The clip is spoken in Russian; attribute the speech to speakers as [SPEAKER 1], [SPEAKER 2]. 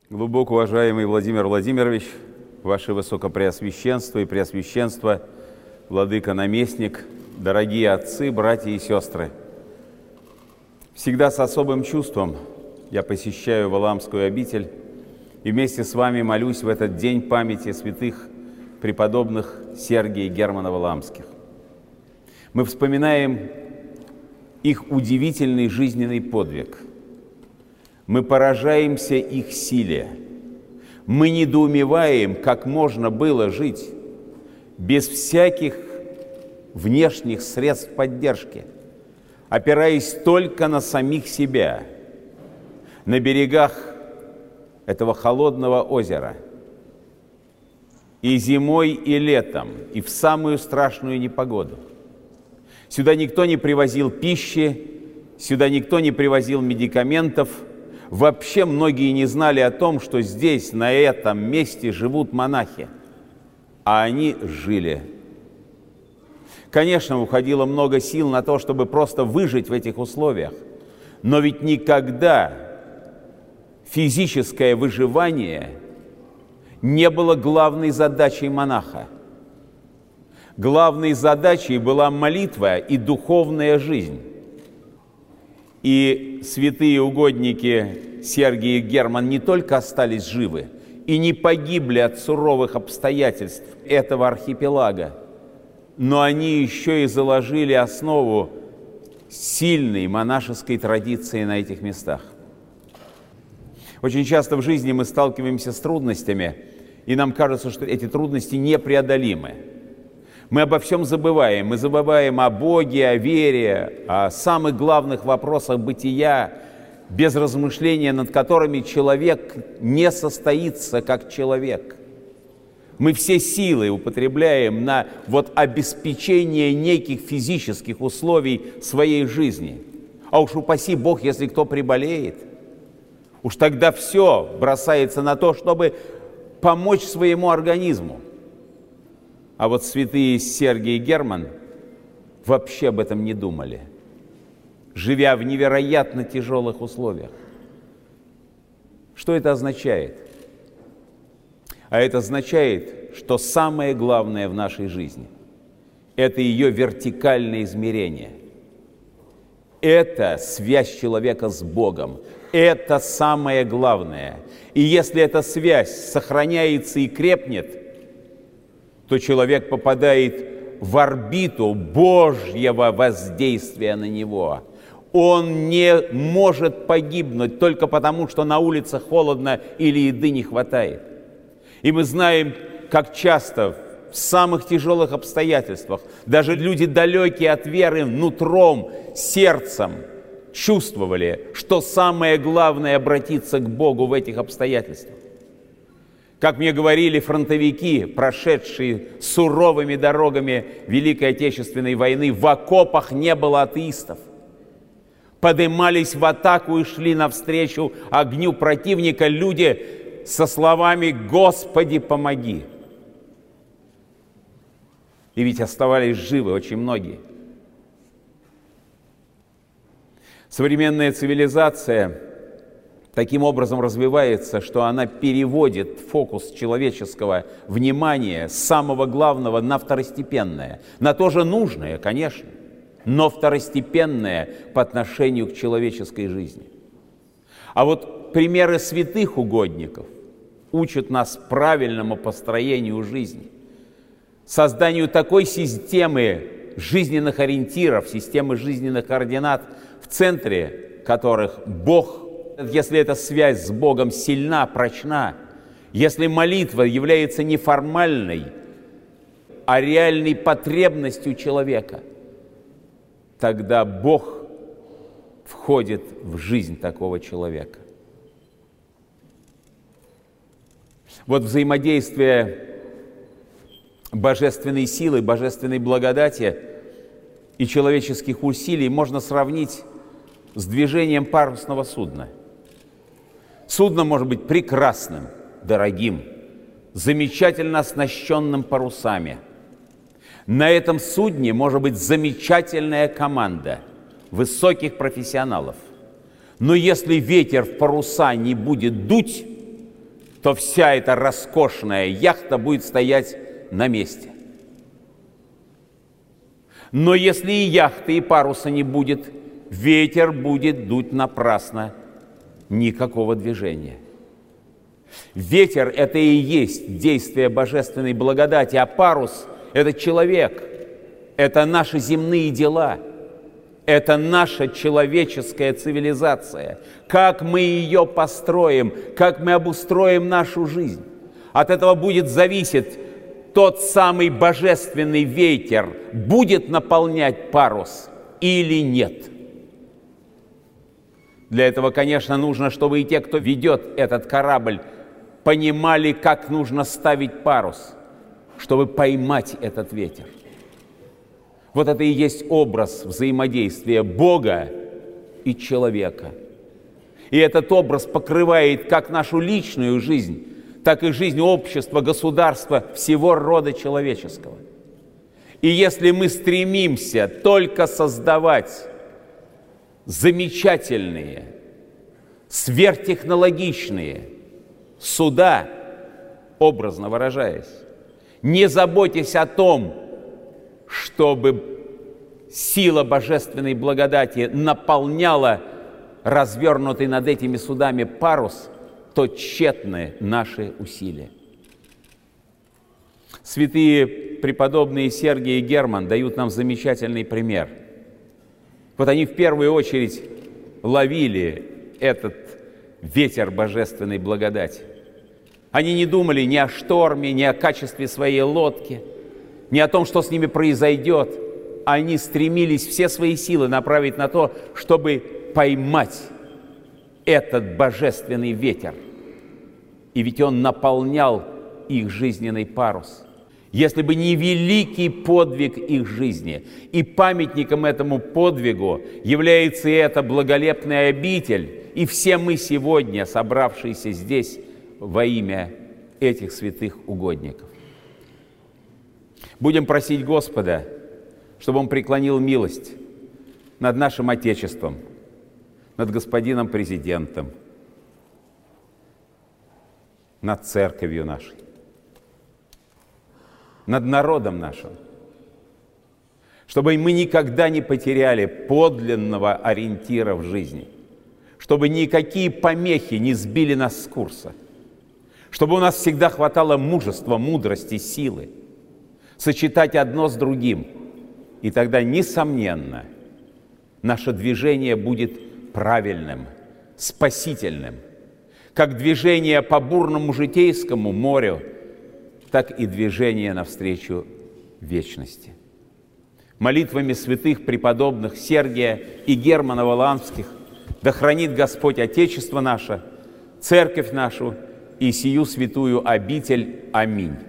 [SPEAKER 1] Глубоко уважаемый Владимир Владимирович, Ваше Высокопреосвященство и Преосвященство, Владыка-наместник, дорогие отцы, братья и сестры, всегда с особым чувством я посещаю Валаамскую обитель и вместе с вами молюсь в этот день памяти святых преподобных Сергия и Германа Валаамских. Мы вспоминаем их удивительный жизненный подвиг. Мы поражаемся их силе. Мы недоумеваем, как можно было жить без всяких внешних средств поддержки, опираясь только на самих себя, на берегах этого холодного озера. И зимой, и летом, и в самую страшную непогоду. Сюда никто не привозил пищи, сюда никто не привозил медикаментов. Вообще многие не знали о том, что здесь, на этом месте, живут монахи. А они жили. Конечно, уходило много сил на то, чтобы просто выжить в этих условиях. Но ведь никогда физическое выживание не было главной задачей монаха. Главной задачей была молитва и духовная жизнь. И святые угодники Сергий и Герман не только остались живы и не погибли от суровых обстоятельств этого архипелага, но они еще и заложили основу сильной монашеской традиции на этих местах. Очень часто в жизни мы сталкиваемся с трудностями, и нам кажется, что эти трудности непреодолимы. Мы обо всем забываем. Мы забываем о Боге, о вере, о самых главных вопросах бытия, без размышления над которыми человек не состоится как человек. Мы все силы употребляем на обеспечение неких физических условий своей жизни. А уж упаси Бог, если кто приболеет. Уж тогда все бросается на то, чтобы помочь своему организму. А вот святые Сергий и Герман вообще об этом не думали, живя в невероятно тяжелых условиях. Что это означает? А это означает, что самое главное в нашей жизни – это ее вертикальное измерение. Это связь человека с Богом. Это самое главное. И если эта связь сохраняется и крепнет, то человек попадает в орбиту Божьего воздействия на него. Он не может погибнуть только потому, что на улице холодно или еды не хватает. И мы знаем, как часто в самых тяжелых обстоятельствах даже люди, далекие от веры, нутром, сердцем чувствовали, что самое главное – обратиться к Богу в этих обстоятельствах. Как мне говорили фронтовики, прошедшие суровыми дорогами Великой Отечественной войны, в окопах не было атеистов. Поднимались в атаку и шли навстречу огню противника люди со словами «Господи, помоги!». И ведь оставались живы очень многие. Современная цивилизация таким образом развивается, что она переводит фокус человеческого внимания с самого главного на второстепенное. На то же нужное, конечно, но второстепенное по отношению к человеческой жизни. А вот примеры святых угодников учат нас правильному построению жизни, созданию такой системы жизненных ориентиров, системы жизненных координат, в центре которых Бог. Если эта связь с Богом сильна, прочна, если молитва является не формальной, а реальной потребностью человека, тогда Бог входит в жизнь такого человека. Вот взаимодействие божественной силы, божественной благодати и человеческих усилий можно сравнить с движением парусного судна. Судно может быть прекрасным, дорогим, замечательно оснащенным парусами. На этом судне может быть замечательная команда высоких профессионалов. Но если ветер в паруса не будет дуть, то вся эта роскошная яхта будет стоять на месте. Но если и яхты, и паруса не будет, ветер будет дуть напрасно, никакого движения. Ветер – это и есть действие божественной благодати, а парус – это человек, это наши земные дела, это наша человеческая цивилизация. Как мы ее построим, как мы обустроим нашу жизнь. От этого будет зависеть тот самый божественный ветер, будет наполнять парус или нет. Для этого, конечно, нужно, чтобы и те, кто ведет этот корабль, понимали, как нужно ставить парус, чтобы поймать этот ветер. Вот это и есть образ взаимодействия Бога и человека. И этот образ покрывает как нашу личную жизнь, так и жизнь общества, государства, всего рода человеческого. И если мы стремимся только создавать замечательные, сверхтехнологичные суда, образно выражаясь, не заботьтесь о том, чтобы сила божественной благодати наполняла развернутый над этими судами парус, то тщетны наши усилия. Святые преподобные Сергий и Герман дают нам замечательный пример. Вот они в первую очередь ловили этот ветер божественной благодати. Они не думали ни о шторме, ни о качестве своей лодки, ни о том, что с ними произойдет. Они стремились все свои силы направить на то, чтобы поймать этот божественный ветер. И ведь он наполнял их жизненный парус. Если бы не великий подвиг их жизни, и памятником этому подвигу является и эта благолепная обитель, и все мы сегодня, собравшиеся здесь во имя этих святых угодников. Будем просить Господа, чтобы Он преклонил милость над нашим Отечеством, над господином президентом, над церковью нашей, над народом нашим, чтобы мы никогда не потеряли подлинного ориентира в жизни, чтобы никакие помехи не сбили нас с курса, чтобы у нас всегда хватало мужества, мудрости, силы сочетать одно с другим, и тогда, несомненно, наше движение будет правильным, спасительным, как движение по бурному житейскому морю, так и движение навстречу вечности. Молитвами святых преподобных Сергия и Германа Валаамских да хранит Господь Отечество наше, Церковь нашу и сию святую обитель. Аминь.